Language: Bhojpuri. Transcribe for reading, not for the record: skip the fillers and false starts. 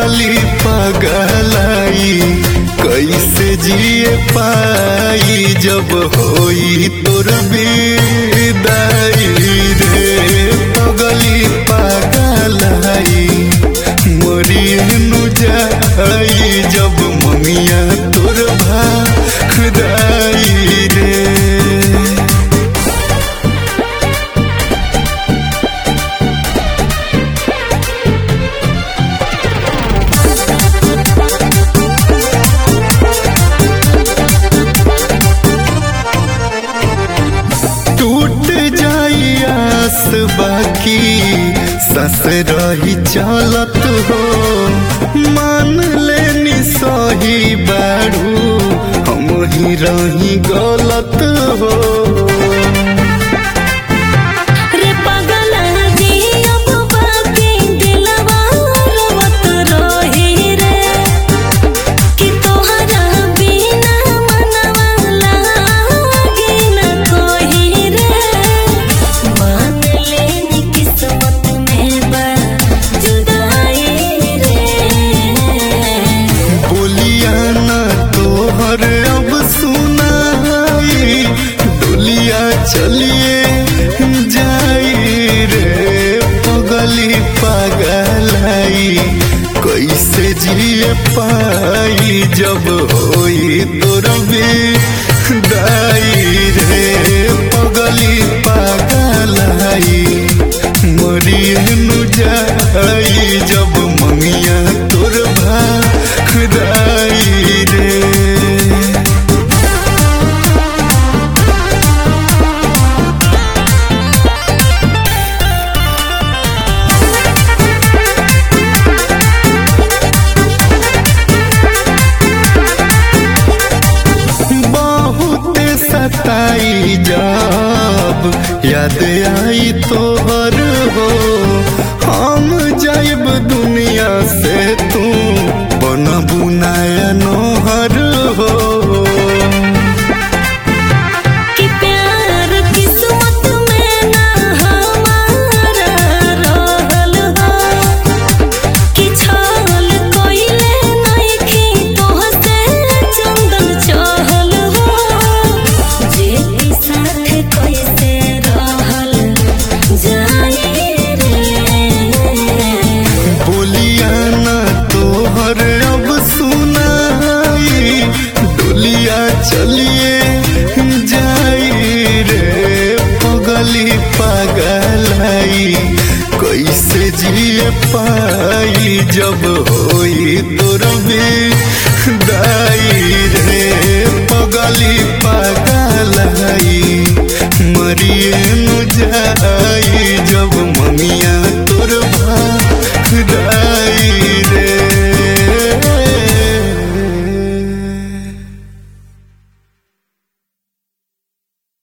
पगली पगलाई कैसे जिए पाई जब होई तोर विदाई रे। पगली पगलाई मरिए नु जाई जब ममिया तोर भाई रे। बाकी सस रही चलत हो मान लेनी सही बारू हम ही रही गलत हो। चलिए जाई रे पगली पगलाई कैसे जिए पाई जब होई तोर विदाई रे। पगली पगलाई मरिए नु जाई जब ममिया तोर भाई रे। सताई जब याद आई तोहर हो हम जाइब दुनिया से तू बनबू नया नोहर हो। चलिए जाई रे पगली पगलाई कैसे जिए पाई जब होई तोर विदाई